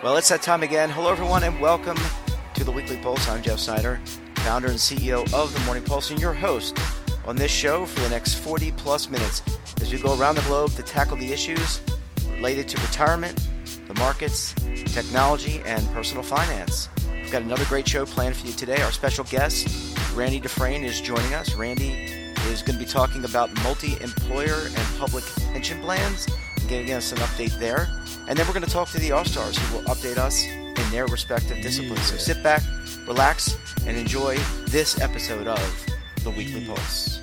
Well, it's that time again. Hello, everyone, and welcome to the Weekly Pulse. I'm Jeff Snyder, founder and CEO of the Morning Pulse, and your host on this show for the next 40-plus minutes as we go around the globe to tackle the issues related to retirement, the markets, technology, and personal finance. We've got another great show planned for you today. Our special guest, Randy Dufresne, is joining us. Randy is going to be talking about multi-employer and public pension plans and giving us an update there. And then we're going to talk to the All-Stars who will update us in their respective disciplines. So sit back, relax, and enjoy this episode of the Weekly Pulse.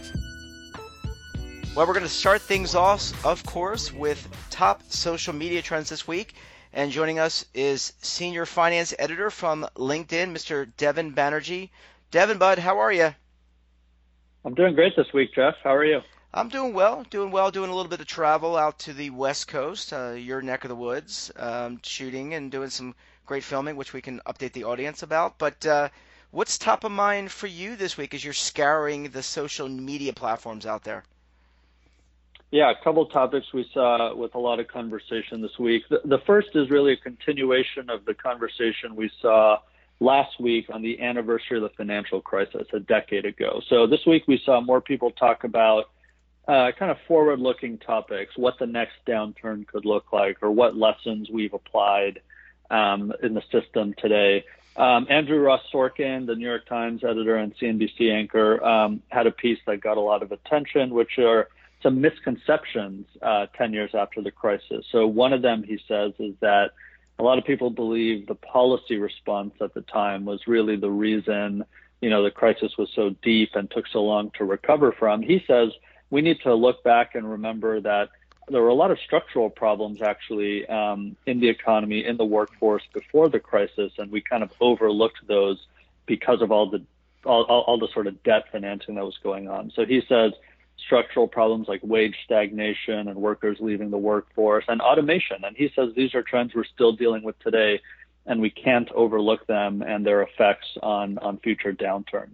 Well, we're going to start things off, of course, with top social media trends this week. And joining us is Senior Finance Editor from LinkedIn, Mr. Devin Banerjee. Devin, bud, how are you? I'm doing great this week, Jeff. How are you? I'm doing well, doing a little bit of travel out to the West Coast, your neck of the woods, shooting and doing some great filming, which we can update the audience about. But what's top of mind for you this week as you're scouring the social media platforms out there? Yeah, a couple topics we saw with a lot of conversation this week. The first is really a continuation of the conversation we saw last week on the anniversary of the financial crisis a decade ago. So this week we saw more people talk about kind of forward-looking topics, what the next downturn could look like, or what lessons we've applied in the system today. Andrew Ross Sorkin, the New York Times editor and CNBC anchor, had a piece that got a lot of attention, which are some misconceptions 10 years after the crisis. So one of them, he says, is that a lot of people believe the policy response at the time was really the reason, the crisis was so deep and took so long to recover from. He says we need to look back and remember that there were a lot of structural problems actually in the economy, in the workforce before the crisis, and we kind of overlooked those because of all the sort of debt financing that was going on. So he says structural problems like wage stagnation and workers leaving the workforce and automation. And he says these are trends we're still dealing with today, and we can't overlook them and their effects on future downturns.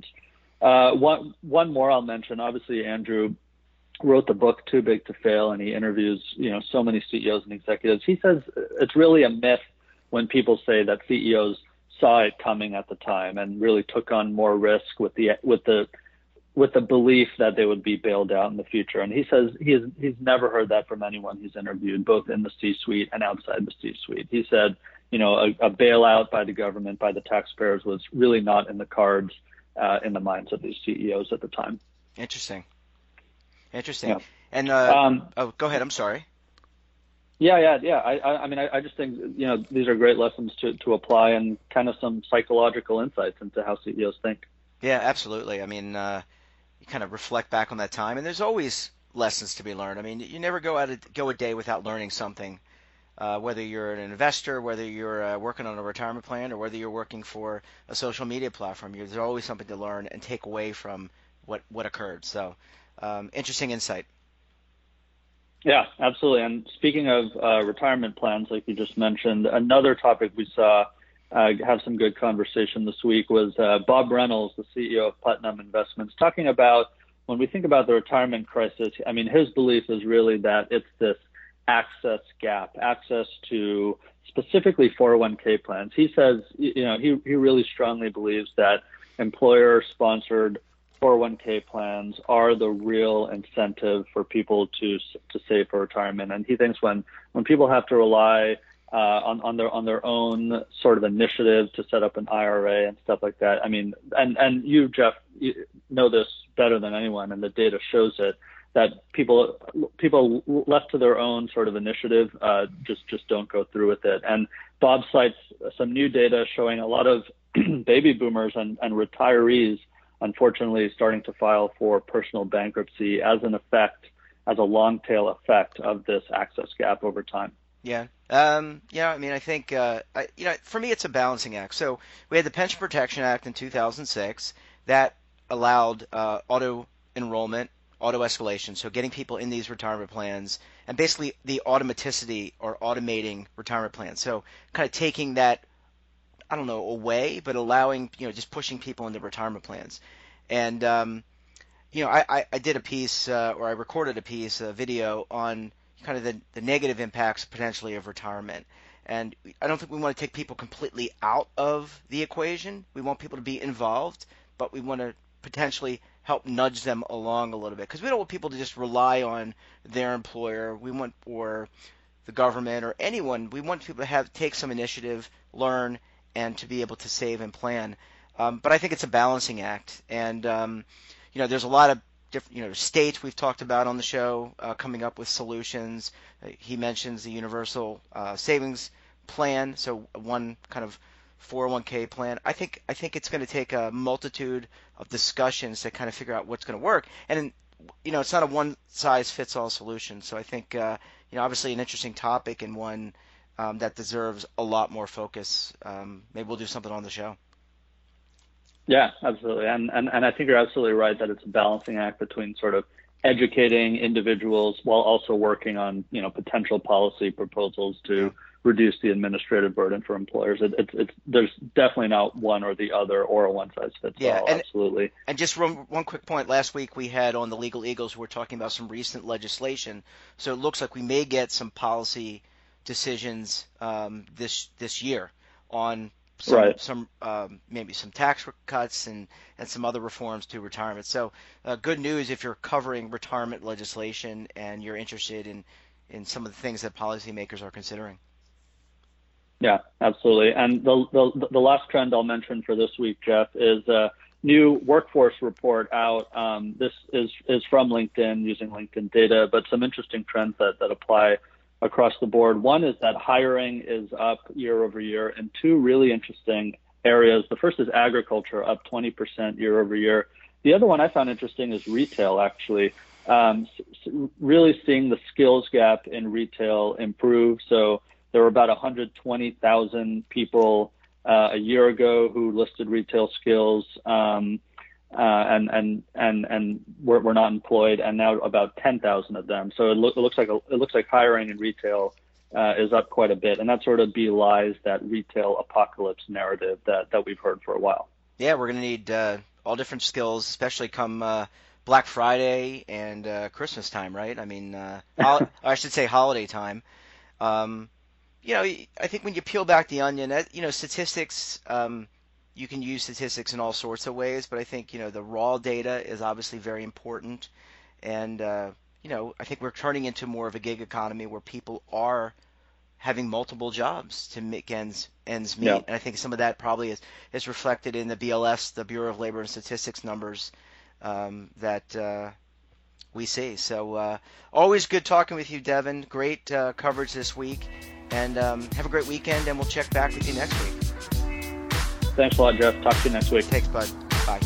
One more I'll mention. Obviously, Andrew wrote the book Too Big to Fail, and he interviews so many CEOs and executives. He says it's really a myth when people say that CEOs saw it coming at the time and really took on more risk with the belief that they would be bailed out in the future. And he says he's never heard that from anyone he's interviewed, both in the C-suite and outside the C-suite. He said, a bailout by the government, by the taxpayers, was really not in the cards in the minds of these CEOs at the time. Interesting. Yeah. And go ahead. I'm sorry. Yeah. I just think these are great lessons to apply and kind of some psychological insights into how CEOs think. Yeah, absolutely. I mean, you kind of reflect back on that time, and there's always lessons to be learned. I mean, you never go a day without learning something. Whether you're an investor, whether you're working on a retirement plan, or whether you're working for a social media platform, there's always something to learn and take away from what occurred. So. Interesting insight. Yeah, absolutely. And speaking of retirement plans, like you just mentioned, another topic we saw have some good conversation this week was Bob Reynolds, the CEO of Putnam Investments, talking about when we think about the retirement crisis. I mean, his belief is really that it's this access gap, access to specifically 401k plans. He says, he really strongly believes that employer-sponsored 401k plans are the real incentive for people to save for retirement. And he thinks when people have to rely on their own sort of initiative to set up an IRA and stuff like that. I mean, and you, Jeff, you know this better than anyone, and the data shows it, that people left to their own sort of initiative just don't go through with it. And Bob cites some new data showing a lot of baby boomers and retirees unfortunately starting to file for personal bankruptcy as a long tail effect of this access gap over time. Yeah. I mean, I think, for me, it's a balancing act. So we had the Pension Protection Act in 2006 that allowed auto enrollment, auto escalation. So getting people in these retirement plans and basically the automaticity or automating retirement plans. So kind of taking that, away, but allowing, just pushing people into retirement plans. And, I did a piece or I recorded a piece, a video on kind of the negative impacts potentially of retirement. And I don't think we want to take people completely out of the equation. We want people to be involved, but we want to potentially help nudge them along a little bit, because we don't want people to just rely on their employer. We want, or the government or anyone, we want people to take some initiative, learn, and to be able to save and plan. But I think it's a balancing act, and there's a lot of different, states we've talked about on the show coming up with solutions. He mentions the universal savings plan, so one kind of 401k plan. I think it's going to take a multitude of discussions to kind of figure out what's going to work, and it's not a one size fits all solution. So I think obviously an interesting topic, and one that deserves a lot more focus. Maybe we'll do something on the show. Yeah, absolutely. And I think you're absolutely right that it's a balancing act between sort of educating individuals while also working on, potential policy proposals to reduce the administrative burden for employers. There's definitely not one or the other, or a one size fits all. Absolutely. And just one quick point. Last week we had on the Legal Eagles, we were talking about some recent legislation. So it looks like we may get some decisions this year on some maybe some tax cuts and some other reforms to retirement. So good news if you're covering retirement legislation and you're interested in some of the things that policymakers are considering. Yeah, absolutely. And the last trend I'll mention for this week, Jeff, is a new workforce report out. This is from LinkedIn, using LinkedIn data, but some interesting trends that apply across the board. One is that hiring is up year over year in two really interesting areas. The first is agriculture, up 20% year over year. The other one I found interesting is retail, actually. Really seeing the skills gap in retail improve. So there were about 120,000 people a year ago who listed retail skills and were not employed, and now about 10,000 of them. So it looks like hiring in retail is up quite a bit, and that sort of belies that retail apocalypse narrative that we've heard for a while. Yeah, we're going to need all different skills, especially come Black Friday and Christmas time, right? I mean, I should say holiday time. I think when you peel back the onion, statistics. You can use statistics in all sorts of ways, but I think, the raw data is obviously very important. And, I think we're turning into more of a gig economy where people are having multiple jobs to make ends meet. Yeah. And I think some of that probably is reflected in the BLS, the Bureau of Labor and Statistics numbers that we see. So always good talking with you, Devin. Great coverage this week. And have a great weekend, and we'll check back with you next week. Thanks a lot, Jeff. Talk to you next week. Thanks, bud. Bye.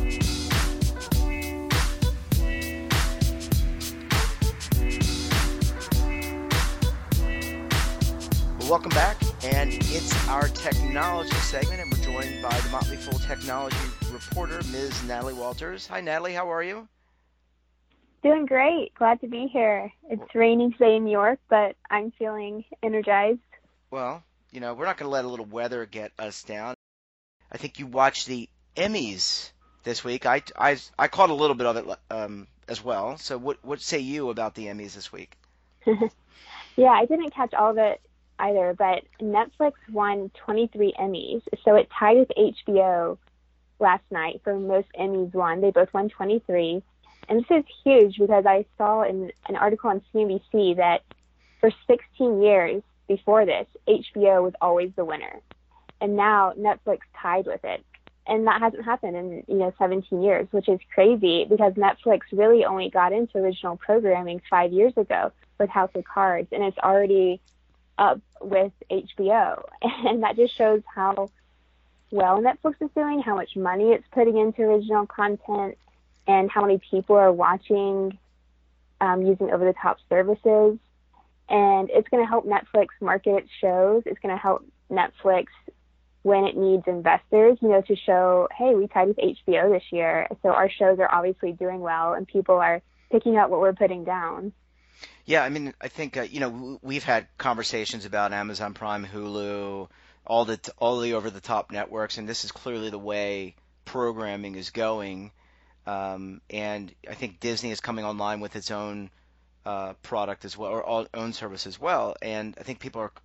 Well, welcome back, and it's our technology segment, and we're joined by the Motley Fool technology reporter, Ms. Natalie Walters. Hi, Natalie. How are you? Doing great. Glad to be here. It's raining today in New York, but I'm feeling energized. Well, we're not going to let a little weather get us down. I think you watched the Emmys this week. I caught a little bit of it as well. So what say you about the Emmys this week? Yeah, I didn't catch all of it either, but Netflix won 23 Emmys. So it tied with HBO last night for most Emmys won. They both won 23. And this is huge because I saw in an article on CNBC that for 16 years before this, HBO was always the winner. And now Netflix tied with it. And that hasn't happened in, 17 years, which is crazy because Netflix really only got into original programming 5 years ago with House of Cards, and it's already up with HBO. And that just shows how well Netflix is doing, how much money it's putting into original content, and how many people are watching using over-the-top services. And it's going to help Netflix market its shows. It's going to help Netflix when it needs investors, to show, hey, we tied with HBO this year, so our shows are obviously doing well, and people are picking up what we're putting down. Yeah, I mean, I think we've had conversations about Amazon Prime, Hulu, all the over-the-top networks, and this is clearly the way programming is going. And I think Disney is coming online with its own product as well, or own service as well. And I think people are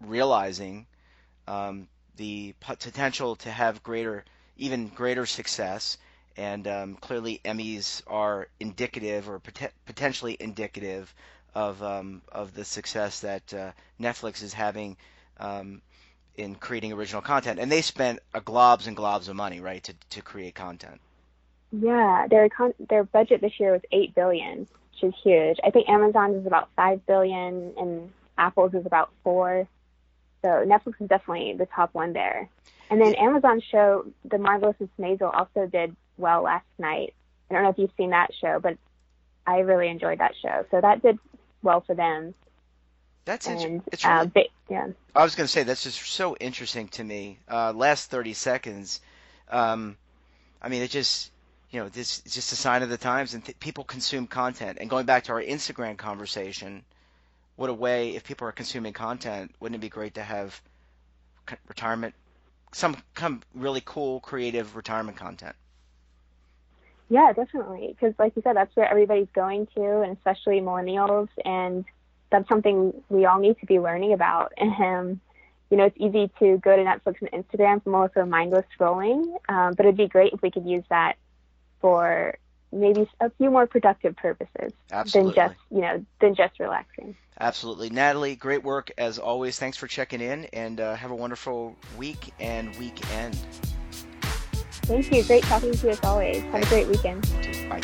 realizing the potential to have even greater success. And clearly, Emmys are indicative or potentially indicative of the success that Netflix is having in creating original content. And they spent globs and globs of money, right, to create content. Yeah, their budget this year was $8 billion, which is huge. I think Amazon's is about $5 billion, and Apple's is about $4 billion. So Netflix is definitely the top one there. And then Amazon's show, The Marvelous Miss Maisel, also did well last night. I don't know if you've seen that show, but I really enjoyed that show. So that did well for them. That's interesting. Yeah. I was going to say, that's just so interesting to me. Last 30 seconds, I mean, it just, this is just a sign of the times, and people consume content. And going back to our Instagram conversation, what a way, if people are consuming content, wouldn't it be great to have retirement, some really cool, creative retirement content? Yeah, definitely. Because like you said, that's where everybody's going to, and especially millennials. And that's something we all need to be learning about. And, it's easy to go to Netflix and Instagram for more for mindless scrolling. But it'd be great if we could use that for maybe a few more productive purposes. Absolutely. than just relaxing. Absolutely. Natalie, great work as always. Thanks for checking in, and have a wonderful week and weekend. Thank you. Great talking to you as always. Have a great weekend. Bye.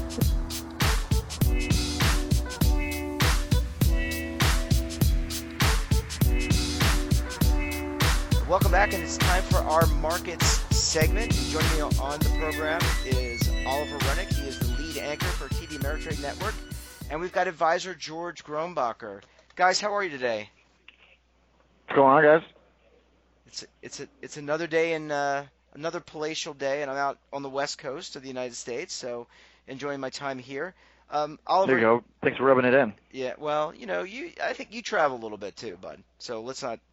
Welcome back, and it's time for our markets segment. Joining me on the program is Oliver Rennick. He is the lead anchor for TD Ameritrade Network. And we've got advisor George Grombacher. Guys, how are you today? What's going on, guys? It's another day in another palatial day, and I'm out on the West Coast of the United States, so enjoying my time here. Oliver, there you go. Thanks for rubbing it in. Yeah, well, I think you travel a little bit too, bud. So let's not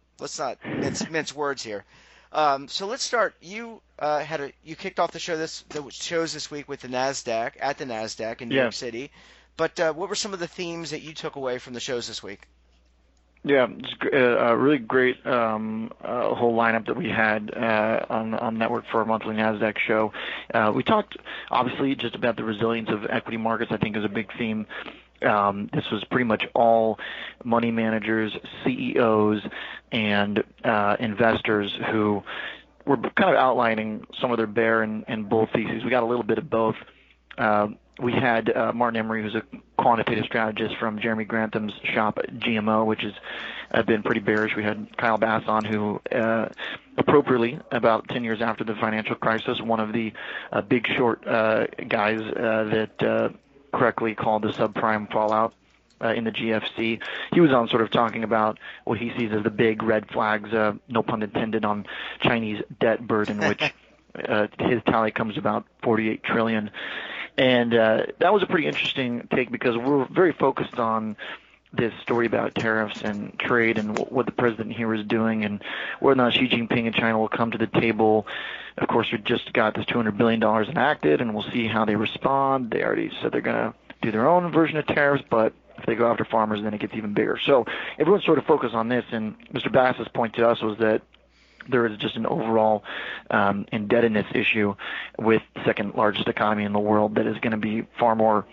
mince words here. So let's start. You kicked off the shows this week with the Nasdaq in New York City. But what were some of the themes that you took away from the shows this week? Yeah, it's a really great whole lineup that we had on Network for our monthly Nasdaq show. We talked obviously just about the resilience of equity markets. I think is a big theme. This was pretty much all money managers, CEOs, and investors who were kind of outlining some of their bear and bull theses. We got a little bit of both. We had Martin Emery, who's a quantitative strategist from Jeremy Grantham's shop at GMO, which has been pretty bearish. We had Kyle Bass on, who appropriately, about 10 years after the financial crisis, one of the big short guys that correctly called the subprime fallout in the GFC. He was on sort of talking about what he sees as the big red flags, no pun intended, on Chinese debt burden, which his tally comes about $48 trillion. And that was a pretty interesting take because we're very focused on this story about tariffs and trade and what the president here is doing and whether or not Xi Jinping and China will come to the table. Of course, we just got this $200 billion enacted, and we'll see how they respond. They already said they're going to do their own version of tariffs, but if they go after farmers, then it gets even bigger. So everyone's sort of focused on this, and Mr. Bass's point to us was that there is just an overall indebtedness issue with the second largest economy in the world that is going to be far more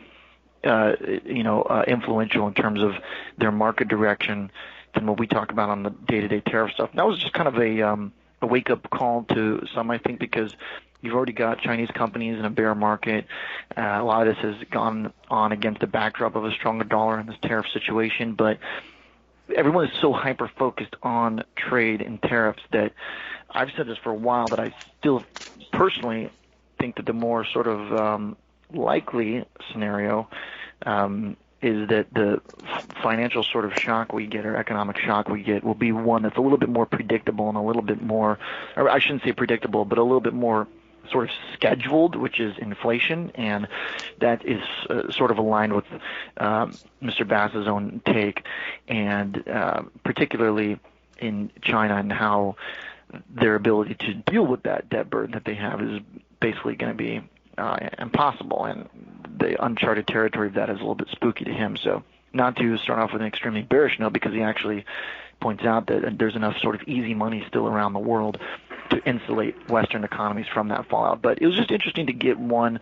influential in terms of their market direction than what we talk about on the day-to-day tariff stuff. And that was just kind of a wake-up call to some, I think, because you've already got Chinese companies in a bear market. A lot of this has gone on against the backdrop of a stronger dollar in this tariff situation, but everyone is so hyper-focused on trade and tariffs that I've said this for a while, that I still personally think that the more sort of likely scenario is that the financial sort of shock we get or economic shock we get will be one that's a little bit more predictable and a little bit more, or I shouldn't say predictable, but a little bit more sort of scheduled, which is inflation, and that is sort of aligned with Mr. Bass's own take, and particularly in China and how their ability to deal with that debt burden that they have is basically going to be impossible, and the uncharted territory of that is a little bit spooky to him. So not to start off with an extremely bearish note, because he actually points out that there's enough sort of easy money still around the world to insulate Western economies from that fallout. But it was just interesting to get one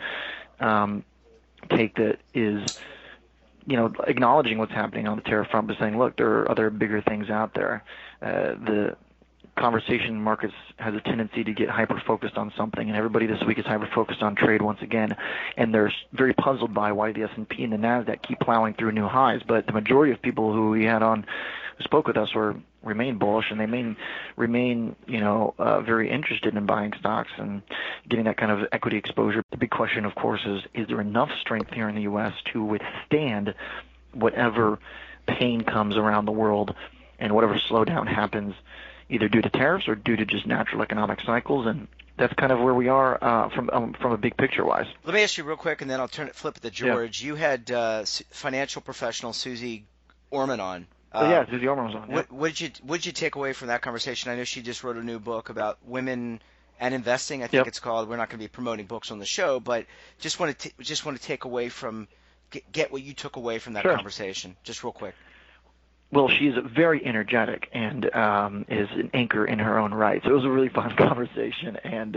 take that is, acknowledging what's happening on the tariff front, but saying, look, there are other bigger things out there. The conversation in markets has a tendency to get hyper-focused on something, and everybody this week is hyper-focused on trade once again, and they're very puzzled by why the S&P and the NASDAQ keep plowing through new highs. But the majority of people who we had on who spoke with us remain bullish, and they remain very interested in buying stocks and getting that kind of equity exposure. The big question, of course, is there enough strength here in the U.S. to withstand whatever pain comes around the world and whatever slowdown happens, either due to tariffs or due to just natural economic cycles? And that's kind of where we are from a big picture wise. Let me ask you real quick, and then I'll flip it to George. Yeah. You had financial professional Susie Orman on. Susie Orman was on. Yeah. What did you take away from that conversation? I know she just wrote a new book about women and investing. I think it's called. We're not going to be promoting books on the show, but just want to take away from get what you took away from that conversation, just real quick. Well, she's very energetic and is an anchor in her own right. So it was a really fun conversation. And,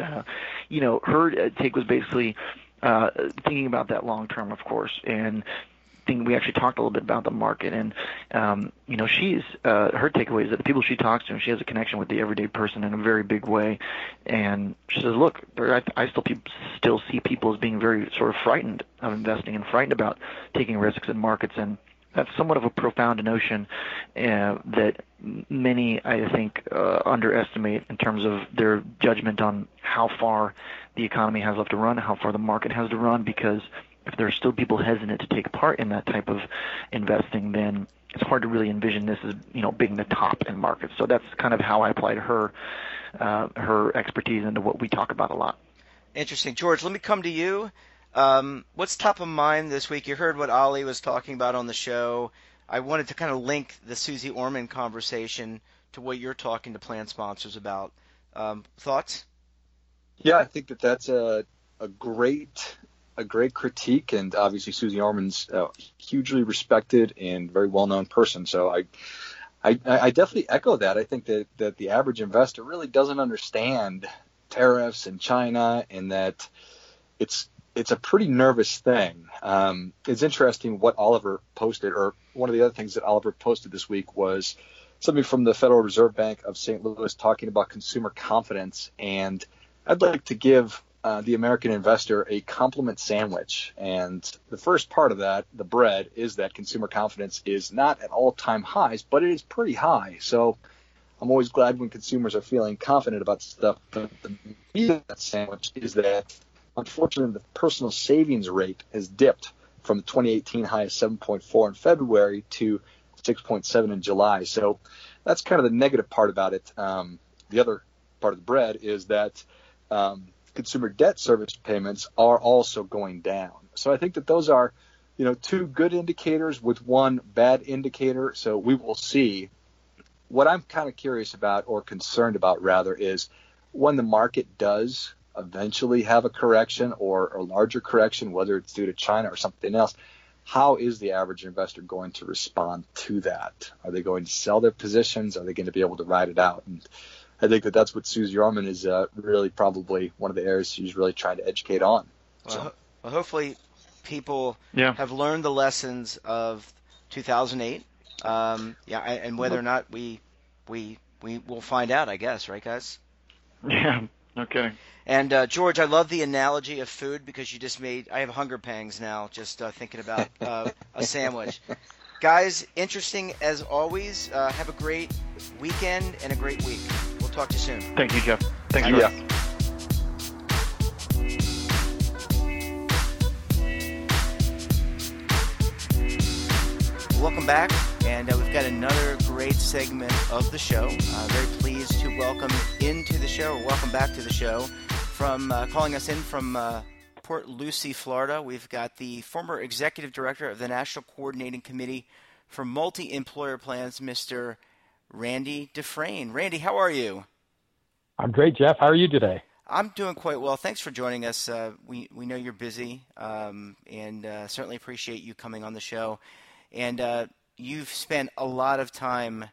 her take was basically thinking about that long term, of course. And we actually talked a little bit about the market. And, she's her takeaway is that the people she talks to, and she has a connection with the everyday person in a very big way. And she says, look, I still see people as being very sort of frightened of investing and frightened about taking risks in markets. And that's somewhat of a profound notion that many, I think, underestimate in terms of their judgment on how far the economy has left to run, how far the market has to run, because if there are still people hesitant to take part in that type of investing, then it's hard to really envision this as, being the top in markets. So that's kind of how I applied her expertise into what we talk about a lot. Interesting. George, let me come to you. What's top of mind this week? You heard what Ali was talking about on the show. I wanted to kind of link the Susie Orman conversation to what you're talking to plan sponsors about. Thoughts? Yeah, I think that's a great critique, and obviously Susie Orman's a hugely respected and very well-known person. So I definitely echo that. I think that the average investor really doesn't understand tariffs and China, and that it's a pretty nervous thing. It's interesting what Oliver posted, or one of the other things that Oliver posted this week was something from the Federal Reserve Bank of St. Louis talking about consumer confidence. And I'd like to give the American investor a compliment sandwich. And the first part of that, the bread, is that consumer confidence is not at all-time highs, but it is pretty high. So I'm always glad when consumers are feeling confident about stuff. But the meat of that sandwich is that, unfortunately, the personal savings rate has dipped from the 2018 high of 7.4 in February to 6.7 in July. So that's kind of the negative part about it. The other part of the bread is that consumer debt service payments are also going down. So I think that those are, two good indicators with one bad indicator. So we will see. What I'm kind of curious about, or concerned about rather, is when the market does eventually have a correction or a larger correction, whether it's due to China or something else, how is the average investor going to respond to that? Are they going to sell their positions? Are they going to be able to ride it out? And I think that that's what Susie Orman is really probably one of the areas she's really trying to educate on. Well, hopefully people have learned the lessons of 2008. And whether or not we will find out, I guess, right, guys? Yeah. Okay. And George, I love the analogy of food because you just I have hunger pangs now just thinking about a sandwich. Guys, interesting as always. Have a great weekend and a great week. We'll talk to you soon. Thank you, Jeff. Thanks, Jeff. Welcome back, and we've got another great segment of the show. Very pleased to welcome back to the show from calling us in from Port Lucie, Florida. We've got the former executive director of the National Coordinating Committee for Multi-Employer Plans, Mr. Randy Dufresne. Randy, how are you? I'm great, Jeff. How are you today? I'm doing quite well. Thanks for joining us. We know you're busy, and certainly appreciate you coming on the show. And you've spent a lot of time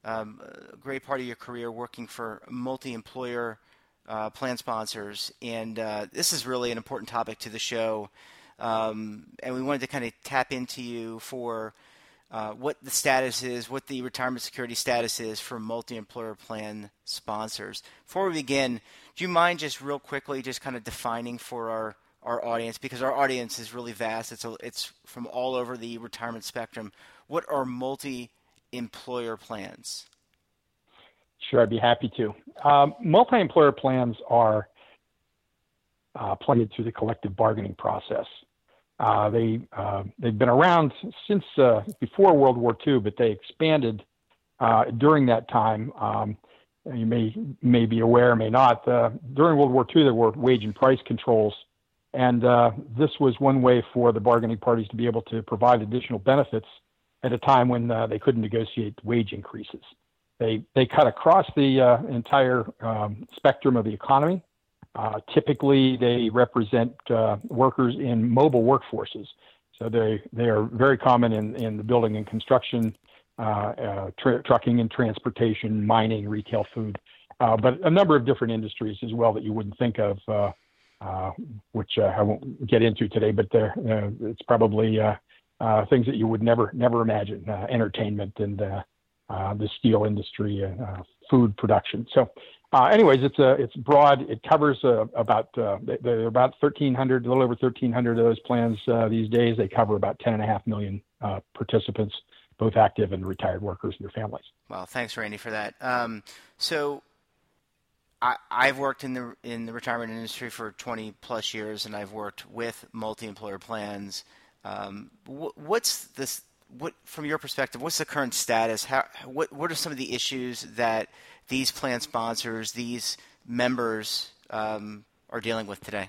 a great part of your career working for multi-employer plan sponsors, and this is really an important topic to the show, and we wanted to kind of tap into you for what the status is, what the retirement security status is for multi-employer plan sponsors. Before we begin, do you mind just real quickly just kind of defining for our audience, because our audience is really vast, it's from all over the retirement spectrum, what are multi-employer plans? Sure, I'd be happy to. Multi-employer plans are plugged through the collective bargaining process. They've been around since before World War II, but they expanded during that time. You may be aware, may not. During World War II, there were wage and price controls, and this was one way for the bargaining parties to be able to provide additional benefits at a time when they couldn't negotiate wage increases. They cut across the entire spectrum of the economy. Typically, they represent workers in mobile workforces. So they are very common in the building and construction, trucking and transportation, mining, retail, food, but a number of different industries as well that you wouldn't think of, which I won't get into today, but it's probably things that you would never imagine, entertainment and the steel industry, food production. So anyways, it's broad. It covers there are about 1,300, a little over 1,300 of those plans these days. They cover about 10.5 million participants, both active and retired workers and their families. Well, thanks, Randy, for that. So I've worked in the retirement industry for 20 plus years, and I've worked with multi-employer plans. What, from your perspective, what's the current status? What are some of the issues that these plan sponsors, these members, are dealing with today?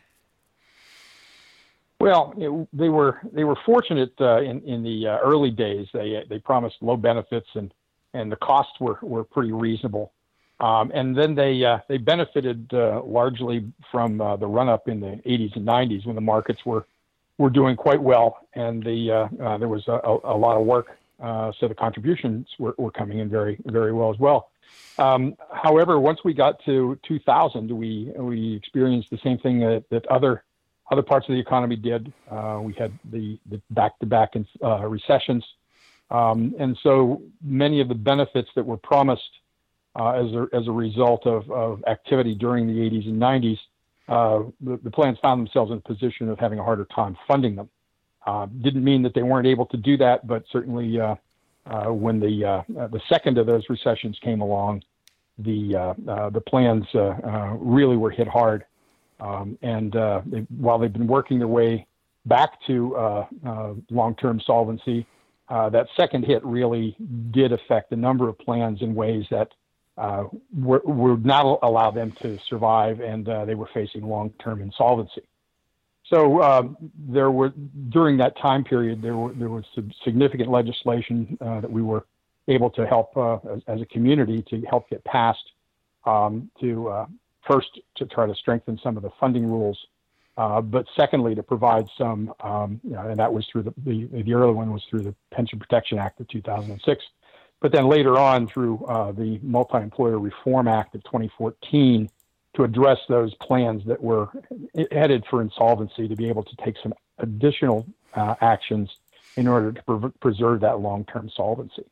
Well, they were fortunate in the early days. They promised low benefits and the costs were pretty reasonable. And then they benefited largely from the run up in the 80s and 90s when the markets were doing quite well, and there was a lot of work, so the contributions were coming in very, very well as well. However, once we got to 2000, we experienced the same thing that other parts of the economy did. We had the back-to-back recessions, and so many of the benefits that were promised as a result of activity during the 80s and 90s. The plans found themselves in a position of having a harder time funding them. Didn't mean that they weren't able to do that, but certainly when the second of those recessions came along, the plans really were hit hard. And while they've been working their way back to long-term solvency, that second hit really did affect a number of plans in ways that would not allow them to survive, and they were facing long-term insolvency. So during that time period, there was some significant legislation that we were able to help as a community to help get passed, first to try to strengthen some of the funding rules, but secondly to provide some, and that was through the early one was through the Pension Protection Act of 2006. But then later on through the Multi-Employer Reform Act of 2014 to address those plans that were headed for insolvency, to be able to take some additional actions in order to preserve that long-term solvency.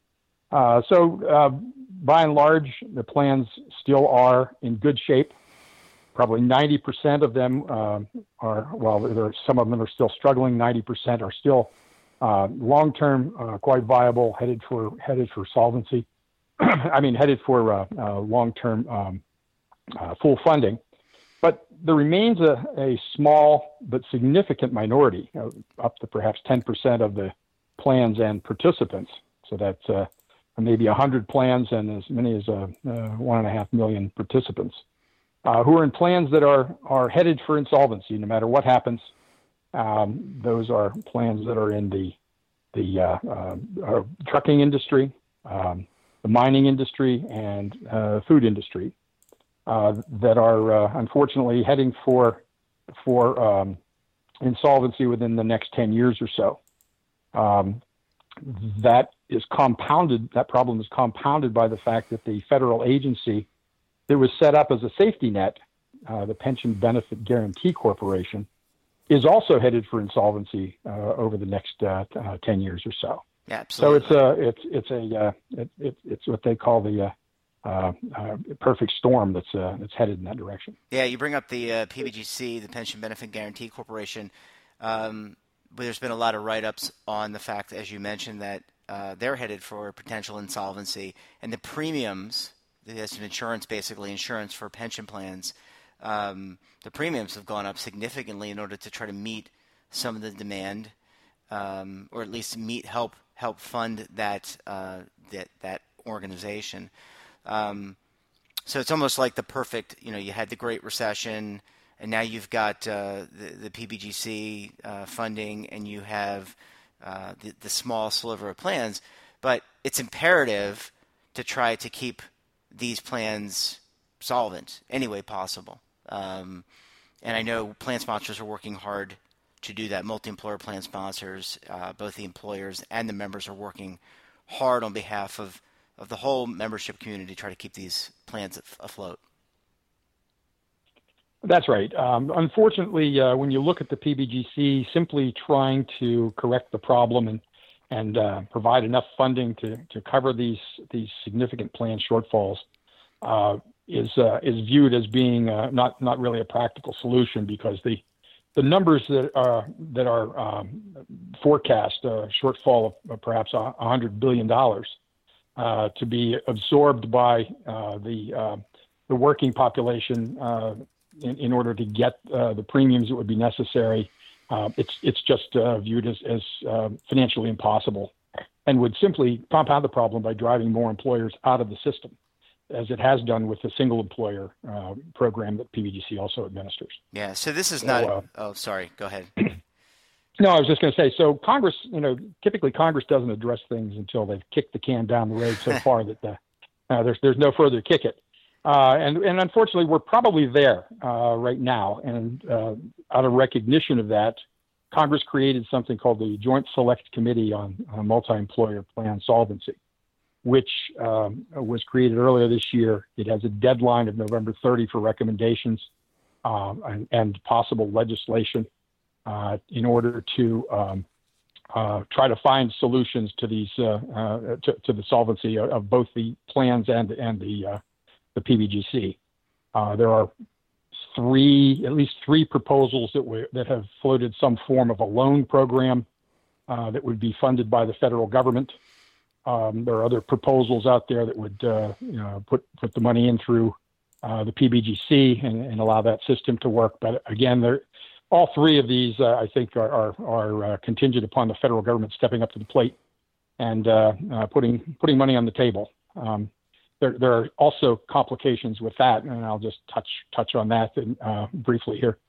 So by and large, the plans still are in good shape. Probably 90% of them while some of them are still struggling, 90% are still long-term, quite viable, headed for solvency. I mean, headed for long-term full funding. But there remains a small but significant minority, up to perhaps 10% of the plans and participants. So that's maybe 100 plans and as many as 1.5 million participants who are in plans that are headed for insolvency no matter what happens. Those are plans that are in the trucking industry, the mining industry, and food industry that are unfortunately heading for insolvency within the next 10 years or so. That is compounded. That problem is compounded by the fact that the federal agency that was set up as a safety net, the Pension Benefit Guaranty Corporation, is also headed for insolvency over the next 10 years or so. Yeah, absolutely. So it's what they call the perfect storm that's headed in that direction. Yeah, you bring up the PBGC, the Pension Benefit Guaranty Corporation. There's been a lot of write-ups on the fact, as you mentioned, that they're headed for potential insolvency, and the premiums, that's insurance for pension plans, the premiums have gone up significantly in order to try to meet some of the demand, or at least help fund that organization. So it's almost like the perfect, you had the Great Recession, and now you've got the PBGC funding, and you have the small sliver of plans. But it's imperative to try to keep these plans solvent any way possible. And I know plan sponsors are working hard to do that. Multi-employer plan sponsors, both the employers and the members, are working hard on behalf of the whole membership community to try to keep these plans afloat. That's right. Unfortunately, when you look at the PBGC, simply trying to correct the problem and provide enough funding to cover these significant plan shortfalls is viewed as being not really a practical solution, because the numbers that are forecast, a shortfall of perhaps $100 billion to be absorbed by the working population in order to get the premiums that would be necessary, it's just viewed as financially impossible, and would simply compound the problem by driving more employers out of the system, as it has done with the single employer program that PBGC also administers. Yeah, so this is not... sorry, go ahead. No, I was just going to say, so Congress, typically Congress doesn't address things until they've kicked the can down the road so far that there's no further kick it. And unfortunately, we're probably there right now. And out of recognition of that, Congress created something called the Joint Select Committee on Multi-Employer Plan Solvency, which was created earlier this year. It has a deadline of November 30 for recommendations and possible legislation in order to try to find solutions to these to the solvency of both the plans and the PBGC. There are at least three proposals that have floated some form of a loan program that would be funded by the federal government. There are other proposals out there that would put the money in through the PBGC and allow that system to work. But again, all three of these, I think, are contingent upon the federal government stepping up to the plate and putting money on the table. There are also complications with that, and I'll just touch on that briefly here.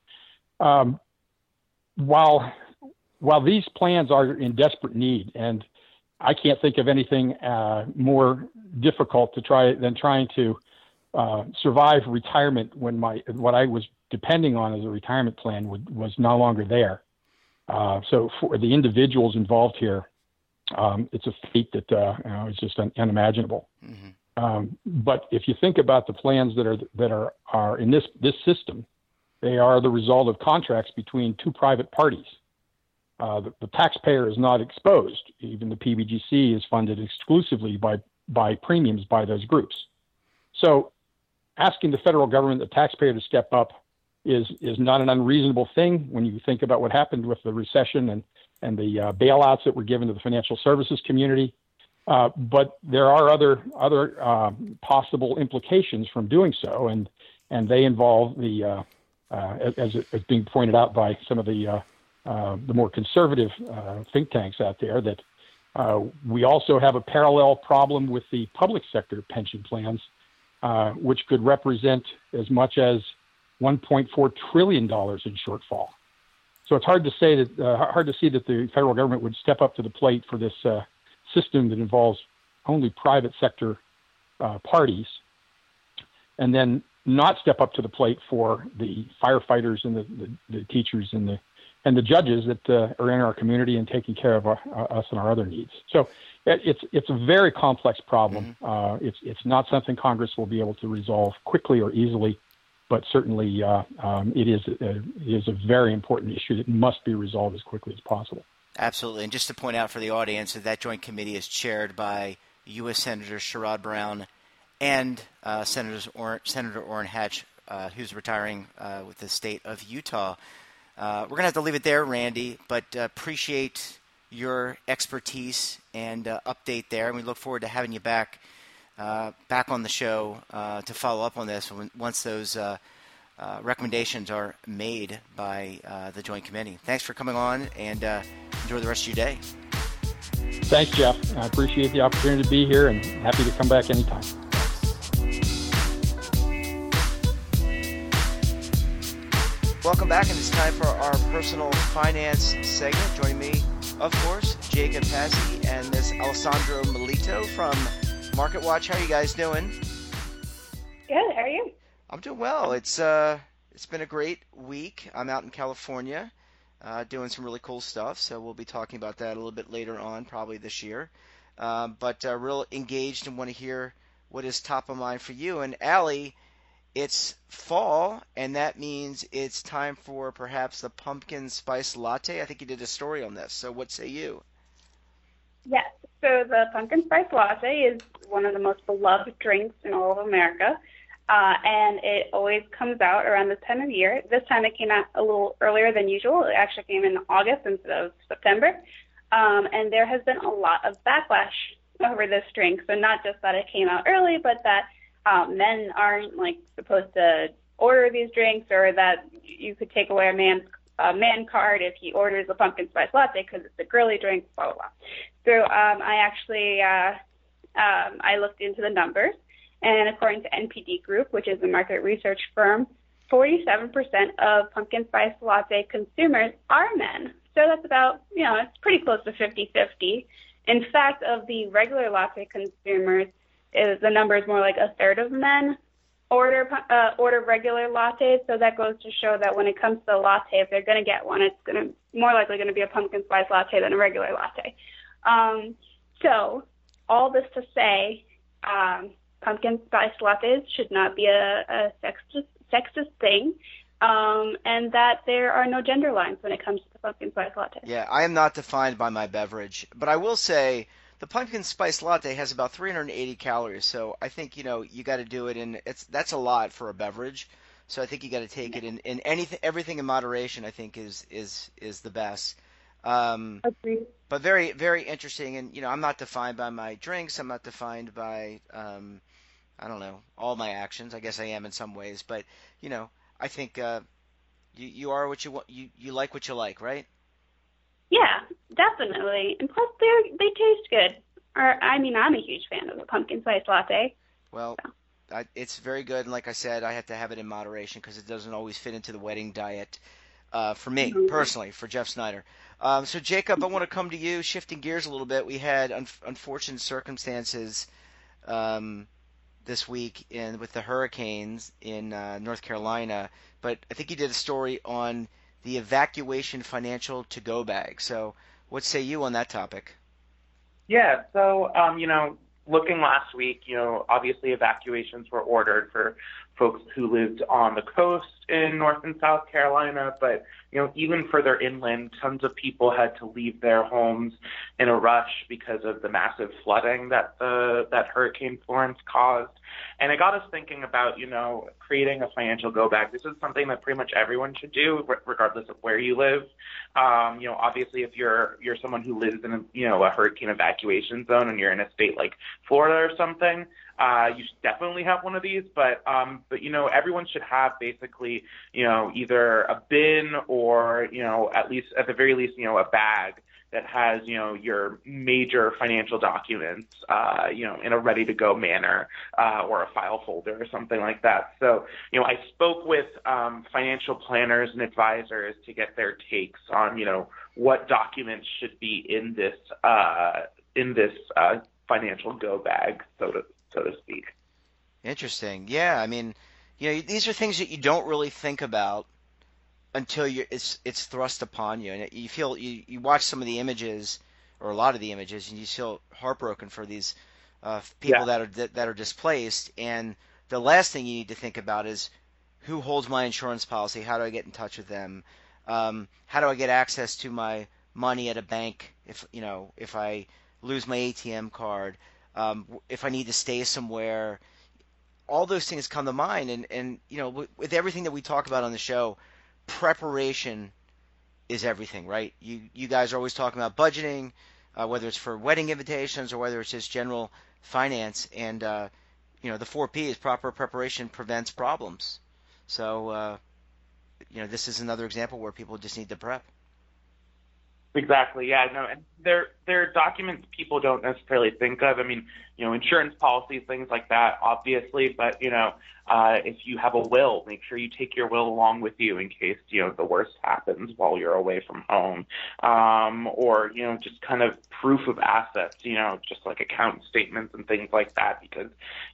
While these plans are in desperate need, and I can't think of anything more difficult than trying to survive retirement when what I was depending on as a retirement plan was no longer there. So for the individuals involved here, it's a fate that is just unimaginable. Mm-hmm. But if you think about the plans that are in this system, they are the result of contracts between two private parties. The taxpayer is not exposed. Even the PBGC is funded exclusively by premiums by those groups. So asking the federal government, the taxpayer, to step up is not an unreasonable thing when you think about what happened with the recession and the bailouts that were given to the financial services community. But there are other possible implications from doing so, and they involve as it's being pointed out by some of the more conservative think tanks out there, that we also have a parallel problem with the public sector pension plans, which could represent as much as $1.4 trillion in shortfall. So it's hard to see that the federal government would step up to the plate for this system that involves only private sector parties, and then not step up to the plate for the firefighters and the teachers and and the judges that are in our community and taking care of us and our other needs. So it's a very complex problem. It's not something Congress will be able to resolve quickly or easily, but certainly it is a very important issue that must be resolved as quickly as possible. Absolutely. And just to point out for the audience that joint committee is chaired by U.S. Senator Sherrod Brown and Senator Orrin Hatch, who's retiring with the state of Utah. We're going to have to leave it there, Randy, but appreciate your expertise and update there. And we look forward to having you back on the show to follow up on this once those recommendations are made by the Joint Committee. Thanks for coming on, and enjoy the rest of your day. Thanks, Jeff. I appreciate the opportunity to be here, and happy to come back anytime. Welcome back, and it's time for our personal finance segment. Joining me, of course, Jacob Passy and Ms. Alessandro Melito from MarketWatch. How are you guys doing? Good. How are you? I'm doing well. It's been a great week. I'm out in California doing some really cool stuff, so we'll be talking about that a little bit later on, probably this year. But real engaged and want to hear what is top of mind for you. And Allie, it's fall, and that means it's time for perhaps the pumpkin spice latte. I think you did a story on this, so what say you? Yes. So the pumpkin spice latte is one of the most beloved drinks in all of America, and it always comes out around this time of year. This time it came out a little earlier than usual. It actually came in August instead of September, and there has been a lot of backlash over this drink. So not just that it came out early, but that men aren't supposed to order these drinks, or that you could take away a man card if he orders a pumpkin spice latte because it's a girly drink, blah, blah, blah. So I actually I looked into the numbers, and according to NPD Group, which is a market research firm, 47% of pumpkin spice latte consumers are men. So that's about, it's pretty close to 50-50. In fact, of the regular latte consumers, the number is more like a third of men order regular lattes. So that goes to show that when it comes to a latte, if they're going to get one, it's more likely going to be a pumpkin spice latte than a regular latte. So all this to say, pumpkin spice lattes should not be a sexist thing, and that there are no gender lines when it comes to the pumpkin spice latte. Yeah, I am not defined by my beverage, but I will say the pumpkin spice latte has about 380 calories, so I think you got to do it that's a lot for a beverage. So I think you got to take it in everything in moderation. I think is the best. Agreed. But very, very interesting, and I'm not defined by my drinks. I'm not defined by I don't know, all my actions. I guess I am in some ways, but I think you are what you want. You like what you like, right? Yeah, definitely. And plus, they taste good. I'm a huge fan of the pumpkin spice latte. Well, so. It's very good, and like I said, I have to have it in moderation because it doesn't always fit into the wedding diet for me personally, for Jeff Snyder. So Jacob, I want to come to you. Shifting gears a little bit, we had unfortunate circumstances this week with the hurricanes in North Carolina, but I think you did a story on the evacuation financial to-go bag. So what say you on that topic? Yeah, so, looking last week, obviously evacuations were ordered for folks who lived on the coast in North and South Carolina, but, even further inland, tons of people had to leave their homes in a rush because of the massive flooding that Hurricane Florence caused. And it got us thinking about, creating a financial go bag. This is something that pretty much everyone should do, regardless of where you live. Obviously, if you're someone who lives in a hurricane evacuation zone and you're in a state like Florida or something, you should definitely have one of these. But everyone should have basically, either a bin or, at the very least, a bag that has, your major financial documents, in a ready-to-go manner, or a file folder or something like that. So, I spoke with financial planners and advisors to get their takes on, what documents should be in this financial go bag, so to speak. Interesting. Yeah, these are things that you don't really think about until it's thrust upon you, and you feel you watch some of the images or a lot of the images, and you feel heartbroken for these people that are displaced. And the last thing you need to think about is who holds my insurance policy. How do I get in touch with them? How do I get access to my money at a bank if I lose my ATM card? If I need to stay somewhere. All those things come to mind, and with everything that we talk about on the show, preparation is everything, right? You guys are always talking about budgeting, whether it's for wedding invitations or whether it's just general finance, and the 4 P's, proper preparation prevents problems. So this is another example where people just need to prep. Exactly. Yeah. No. And they're documents people don't necessarily think of. I mean, insurance policies, things like that, obviously. But if you have a will, make sure you take your will along with you in case the worst happens while you're away from home, or just kind of proof of assets. Just like account statements and things like that. Because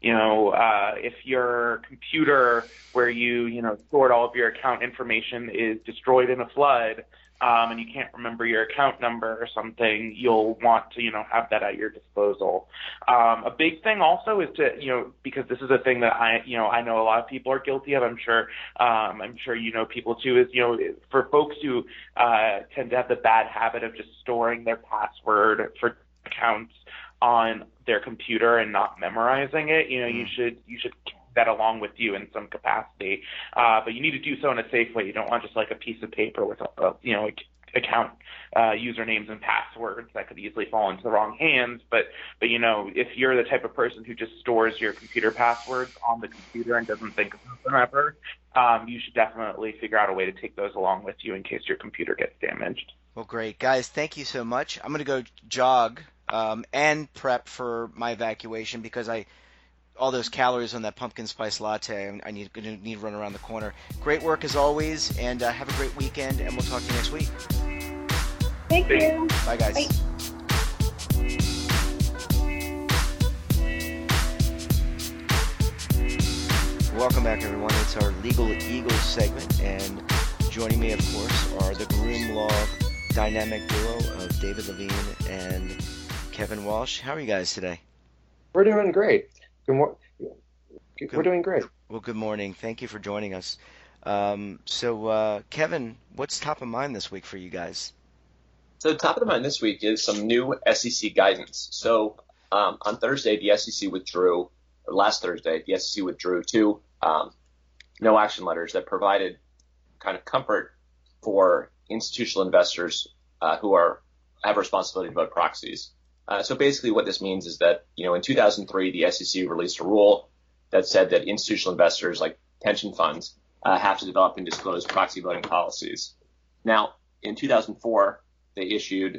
if your computer where you stored all of your account information is destroyed in a flood, and you can't remember your account number or something, you'll want to, have that at your disposal. A big thing also is to, because this is a thing that I know a lot of people are guilty of. I'm sure people too, is, for folks who tend to have the bad habit of just storing their password for accounts on their computer and not memorizing it, you should that along with you in some capacity, but you need to do so in a safe way. You don't want just like a piece of paper with account usernames and passwords that could easily fall into the wrong hands. But if you're the type of person who just stores your computer passwords on the computer and doesn't think about them ever, you should definitely figure out a way to take those along with you in case your computer gets damaged. Well, great, guys. Thank you so much. I'm going to go jog and prep for my evacuation because all those calories on that pumpkin spice latte, I need to run around the corner. Great work as always, and have a great weekend, and we'll talk to you next week. Thank you. Bye, guys. Bye. Welcome back, everyone. It's our Legal Eagles segment, and joining me, of course, are the Groom Law dynamic duo of David Levine and Kevin Walsh. How are you guys today? We're doing great. We're doing great. Well, good morning. Thank you for joining us. So, Kevin, what's top of mind this week for you guys? So top of mind this week is some new SEC guidance. So on Thursday, the SEC withdrew, or last Thursday, the SEC withdrew 2 no action letters that provided kind of comfort for institutional investors who have a responsibility to vote proxies. So basically what this means is that, in 2003, the SEC released a rule that said that institutional investors like pension funds have to develop and disclose proxy voting policies. Now, in 2004, they issued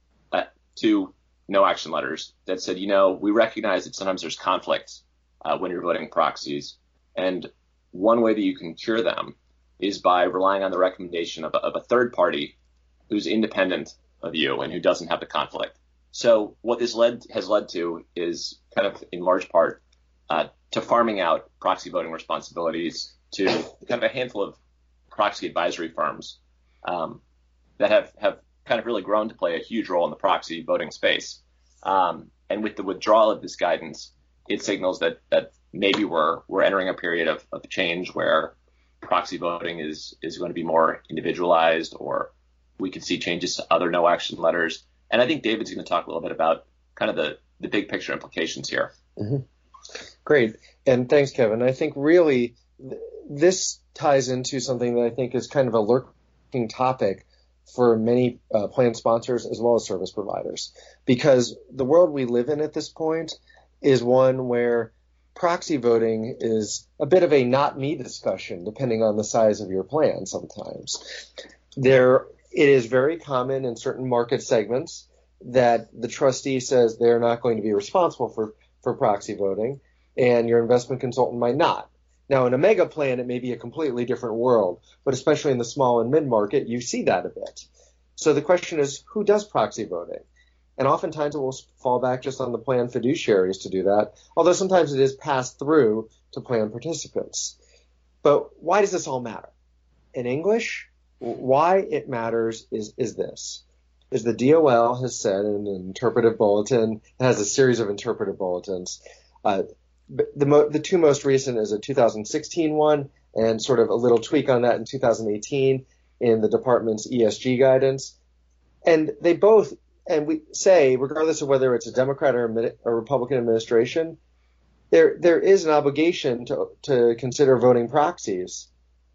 2 no action letters that said, we recognize that sometimes there's conflicts when you're voting proxies. And one way that you can cure them is by relying on the recommendation of a third party who's independent of you and who doesn't have the conflict. So what this has led to is kind of in large part to farming out proxy voting responsibilities to kind of a handful of proxy advisory firms that have kind of really grown to play a huge role in the proxy voting space. And with the withdrawal of this guidance, it signals that maybe we're entering a period of change where proxy voting is going to be more individualized, or we could see changes to other no action letters. And I think David's going to talk a little bit about kind of the big picture implications here. Mm-hmm. Great. And thanks, Kevin. I think really this ties into something that I think is kind of a lurking topic for many plan sponsors as well as service providers, because the world we live in at this point is one where proxy voting is a bit of a not me discussion, depending on the size of your plan sometimes. It is very common in certain market segments that the trustee says they're not going to be responsible for proxy voting, and your investment consultant might not. Now, in a mega plan, it may be a completely different world, but especially in the small and mid-market, you see that a bit. So the question is, who does proxy voting? And oftentimes it will fall back just on the plan fiduciaries to do that, although sometimes it is passed through to plan participants. But why does this all matter? In English, Why it matters is this. Is the DOL has said in an interpretive bulletin, it has a series of interpretive bulletins. The two most recent is a 2016 one and sort of a little tweak on that in 2018 in the department's ESG guidance. And they both, and we say, regardless of whether it's a Democrat or a Republican administration, there is an obligation to consider voting proxies,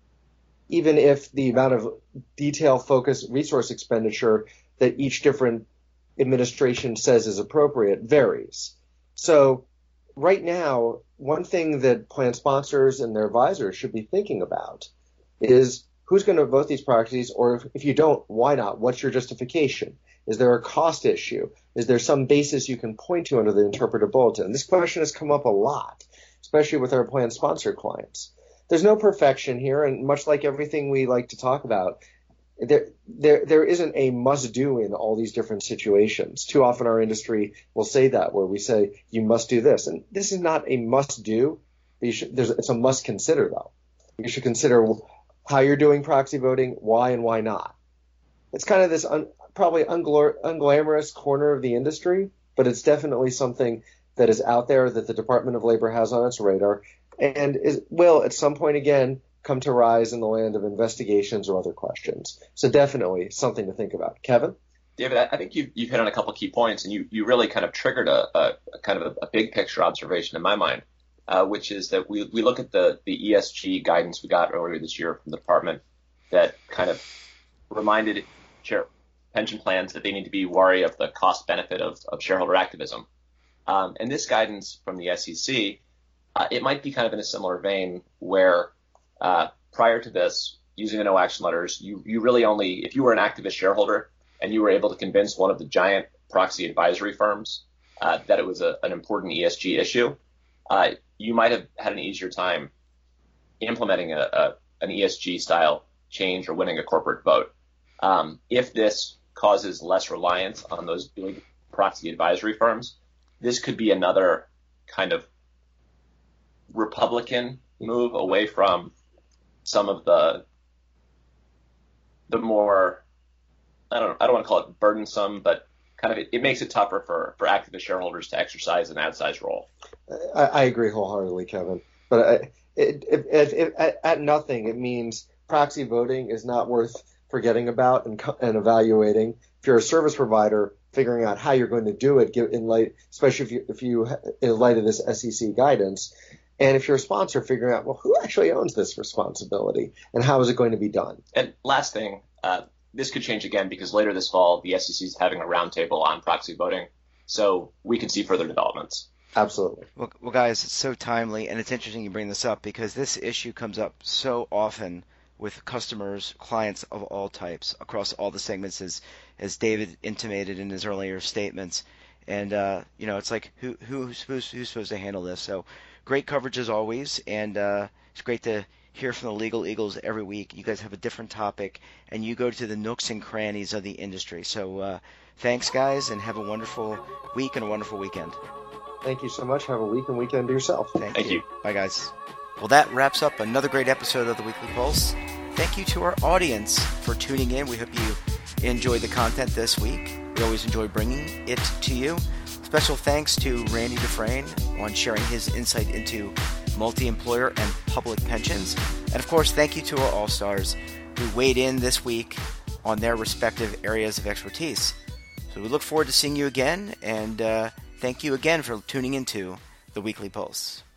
even if the amount of detail, focus, resource expenditure that each different administration says is appropriate varies. So right now, one thing that plan sponsors and their advisors should be thinking about is who's going to vote these proxies, or if you don't, why not? What's your justification? Is there a cost issue? Is there some basis you can point to under the interpretive bulletin? This question has come up a lot, especially with our plan sponsor clients. There's no perfection here, and much like everything we like to talk about, there isn't a must-do in all these different situations. Too often our industry will say that, where we say, you must do this. And this is not a must-do. It's a must-consider, though. You should consider how you're doing proxy voting, why and why not. It's kind of this probably unglamorous corner of the industry, but it's definitely something that is out there that the Department of Labor has on its radar and will at some point again come to rise in the land of investigations or other questions. So definitely something to think about. Kevin? David, I think you've hit on a couple key points, and you really kind of triggered a kind of a big picture observation in my mind, which is that we look at the ESG guidance we got earlier this year from the department that kind of reminded pension plans that they need to be wary of the cost benefit of shareholder activism. And this guidance from the SEC, it might be kind of in a similar vein where prior to this, using the no action letters, you really only, if you were an activist shareholder and you were able to convince one of the giant proxy advisory firms that it was an important ESG issue, you might have had an easier time implementing an ESG style change or winning a corporate vote. If this causes less reliance on those big proxy advisory firms, this could be another kind of Republican move away from some of the more, I don't want to call it burdensome, but kind of it makes it tougher for activist shareholders to exercise an outsized role. I agree wholeheartedly, Kevin. But at nothing, it means proxy voting is not worth forgetting about and evaluating. If you're a service provider, figuring out how you're going to do it in light, especially if you in light of this SEC guidance. And if you're a sponsor, figuring out, well, who actually owns this responsibility and how is it going to be done? And last thing, this could change again because later this fall, the SEC is having a roundtable on proxy voting. So we can see further developments. Absolutely. Well, guys, it's so timely, and it's interesting you bring this up because this issue comes up so often with customers, clients of all types across all the segments, as David intimated in his earlier statements. And, it's like, who's supposed to handle this? So great coverage as always, and it's great to hear from the Legal Eagles every week. You guys have a different topic, and you go to the nooks and crannies of the industry. So thanks, guys, and have a wonderful week and a wonderful weekend. Thank you so much. Have a week and weekend to yourself. Thank you. Bye, guys. Well, that wraps up another great episode of the Weekly Pulse. Thank you to our audience for tuning in. We hope you enjoyed the content this week. We always enjoy bringing it to you. Special thanks to Randy Dufresne on sharing his insight into multi-employer and public pensions. And of course, thank you to our All-Stars who weighed in this week on their respective areas of expertise. So we look forward to seeing you again, and thank you again for tuning into the Weekly Pulse.